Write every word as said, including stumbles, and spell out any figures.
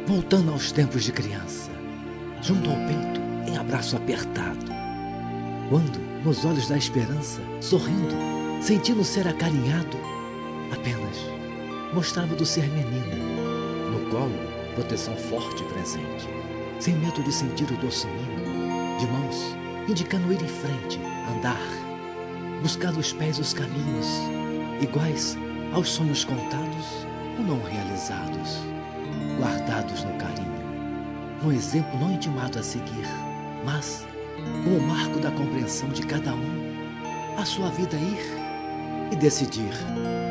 voltando aos tempos de criança, junto ao peito, em abraço apertado. Quando, nos olhos da esperança, sorrindo, sentindo ser acarinhado, apenas mostrava do ser menino, no colo, proteção forte e presente, sem medo de sentir o doce mimo, de mãos, indicando ir em frente, andar, buscar dos pés os caminhos, iguais aos sonhos contados ou não realizados, guardados no carinho, no exemplo não intimado a seguir, mas como o marco da compreensão de cada um, a sua vida ir e decidir